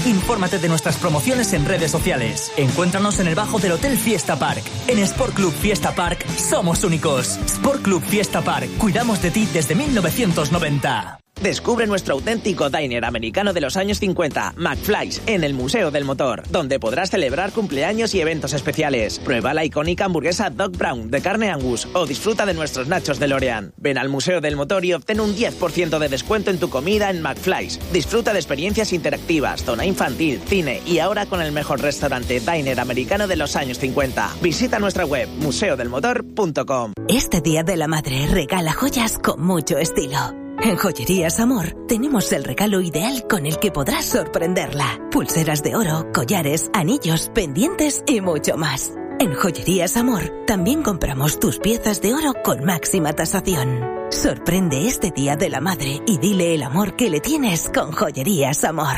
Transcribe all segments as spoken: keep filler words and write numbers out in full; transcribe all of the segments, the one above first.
Infórmate de nuestras promociones en redes sociales. Encuéntranos en el bajo del Hotel Fiesta Park. En Sport Club Fiesta Park somos únicos. Sport Club Fiesta Park. Cuidamos de ti desde mil novecientos noventa. Descubre nuestro auténtico diner americano de los años cincuenta, McFly's, en el Museo del Motor, donde podrás celebrar cumpleaños y eventos especiales. Prueba la icónica hamburguesa Doc Brown de carne Angus o disfruta de nuestros nachos DeLorean. Ven al Museo del Motor y obtén un diez por ciento de descuento en tu comida en McFly's. Disfruta de experiencias interactivas, zona infantil, cine y ahora con el mejor restaurante diner americano de los años cincuenta. Visita nuestra web museo del motor punto com. Este Día de la Madre regala joyas con mucho estilo. En Joyerías Amor tenemos el regalo ideal con el que podrás sorprenderla. Pulseras de oro, collares, anillos, pendientes y mucho más. En Joyerías Amor también compramos tus piezas de oro con máxima tasación. Sorprende este Día de la Madre y dile el amor que le tienes con Joyerías Amor.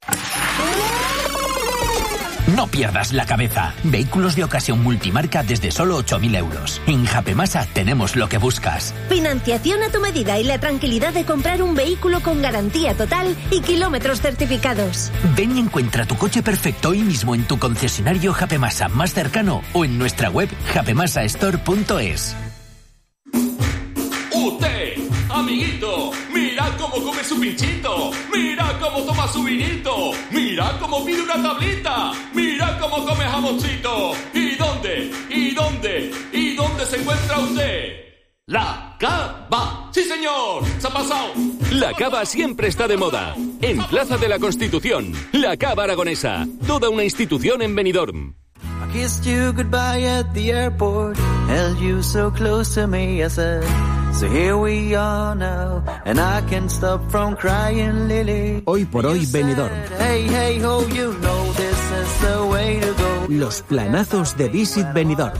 No pierdas la cabeza. Vehículos de ocasión multimarca desde solo ocho mil euros. En Japemasa tenemos lo que buscas. Financiación a tu medida y la tranquilidad de comprar un vehículo con garantía total y kilómetros certificados. Ven y encuentra tu coche perfecto hoy mismo en tu concesionario Japemasa más cercano o en nuestra web japemasa store punto es. Usted, amiguito, mira cómo come su pinchito, mira cómo toma su vinito, mira cómo pide una tablita, mira cómo come jamoncito. ¿Y dónde? ¿Y dónde? ¿Y dónde se encuentra usted? La Cava. ¡Sí, señor! ¡Se ha pasado! La Cava siempre está de moda. En Plaza de la Constitución, la Cava aragonesa, toda una institución en Benidorm. I kissed you goodbye at the airport, held you so close to me, I said, so here we are now, and I can't stop from crying, Lily. Hoy por hoy Benidorm. Hey, hey, oh, you know this is the way to go. Los planazos de Visit Benidorm.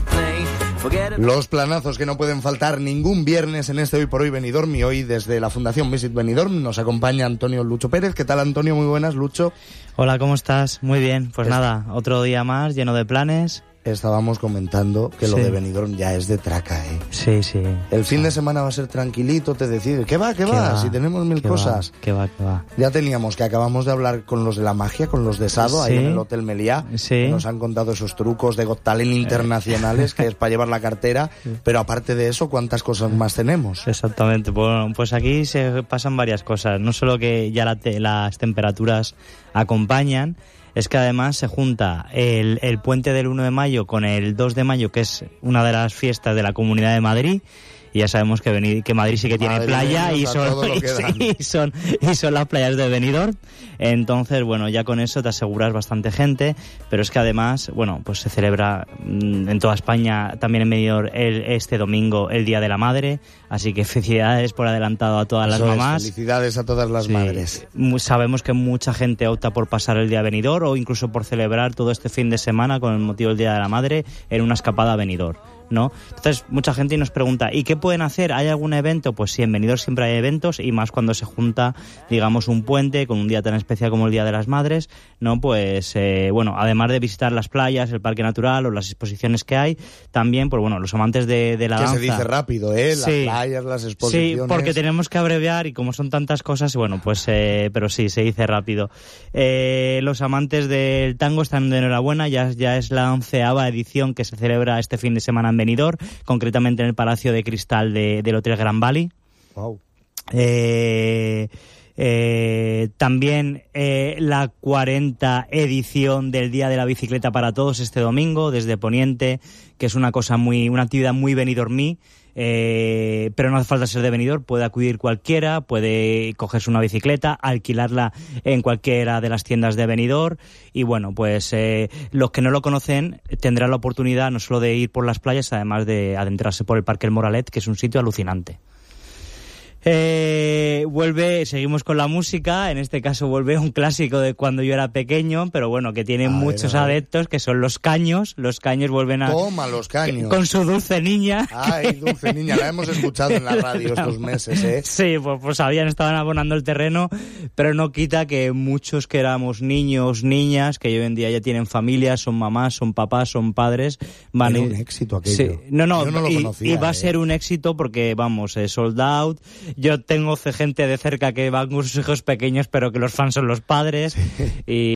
Los planazos que no pueden faltar ningún viernes en este Hoy por Hoy Benidorm, y hoy desde la Fundación Visit Benidorm nos acompaña Antonio Lucho Pérez. ¿Qué tal, Antonio? Muy buenas, Lucho. Hola, ¿cómo estás? Muy bien, pues es... nada, otro día más lleno de planes. Estábamos comentando que lo sí. de Benidorm ya es de traca, ¿eh? Sí, sí. El sí. fin de semana va a ser tranquilito, te decides. ¿Qué va, qué, ¿Qué va? va? Si tenemos mil ¿Qué cosas. Va? ¿Qué va, qué va? Ya teníamos que acabamos de hablar con los de la magia, con los de Sado, sí. ahí en el Hotel Meliá. Sí. Que nos han contado esos trucos de Got Talent internacionales, que es para llevar la cartera. Pero aparte de eso, ¿cuántas cosas más tenemos? Exactamente. Bueno, pues aquí se pasan varias cosas. No solo que ya la te, las temperaturas acompañan, es que además se junta el, el puente del uno de mayo con el dos de mayo, que es una de las fiestas de la Comunidad de Madrid. Y ya sabemos que, Benid- que Madrid sí que tiene Madrid, playa y son, y, y, son, y son las playas de Benidorm. Entonces, bueno, ya con eso te aseguras bastante gente, pero es que además, bueno, pues se celebra mmm, en toda España, también en Benidorm, el, este domingo, el Día de la Madre. Así que felicidades por adelantado a todas eso las mamás. Es, felicidades a todas las sí. madres. Sabemos que mucha gente opta por pasar el día de Benidorm o incluso por celebrar todo este fin de semana con el motivo del Día de la Madre en una escapada a Benidorm, ¿no? Entonces mucha gente nos pregunta, ¿y qué pueden hacer? ¿Hay algún evento? Pues sí, en Benidorm siempre hay eventos, y más cuando se junta, digamos, un puente con un día tan especial como el Día de las Madres, ¿no? Pues eh, bueno, además de visitar las playas, el parque natural o las exposiciones que hay, también, pues bueno, los amantes de, de la que danza. Que se dice rápido, ¿eh? Las sí. playas, las exposiciones. Sí, porque tenemos que abreviar y como son tantas cosas, bueno, pues eh, pero sí, se dice rápido. Eh, los amantes del tango están de enhorabuena, ya, ya es la onceava edición que se celebra este fin de semana en Benidorm, concretamente en el Palacio de Cristal de, del Hotel Grand Valley. Wow. Eh, eh, también eh, la cuarenta edición del Día de la Bicicleta para Todos este domingo desde Poniente, que es una cosa muy, una actividad muy benidormí. Eh, pero no hace falta ser de Benidorm, puede acudir cualquiera, puede cogerse una bicicleta, alquilarla en cualquiera de las tiendas de Benidorm, y bueno, pues eh, los que no lo conocen tendrán la oportunidad no solo de ir por las playas, además de adentrarse por el Parque El Moralet, que es un sitio alucinante. Eh, vuelve, seguimos con la música, en este caso vuelve un clásico de cuando yo era pequeño, pero bueno, que tiene a muchos ver, adeptos, que son los Caños. Los Caños vuelven a... Toma, los Caños. Con su Dulce Niña. Ay, Dulce Niña, la hemos escuchado en la radio estos meses, ¿eh? Sí, pues, pues habían, estaban abonando el terreno, pero no quita que muchos que éramos niños, niñas, que hoy en día ya tienen familias, son mamás, son papás, son padres, van... Era un éxito aquello. Sí, no, no, yo no lo y, conocía, y va eh. a ser un éxito porque, vamos, eh, sold out. Yo tengo gente de cerca que van con sus hijos pequeños, pero que los fans son los padres. Sí. Y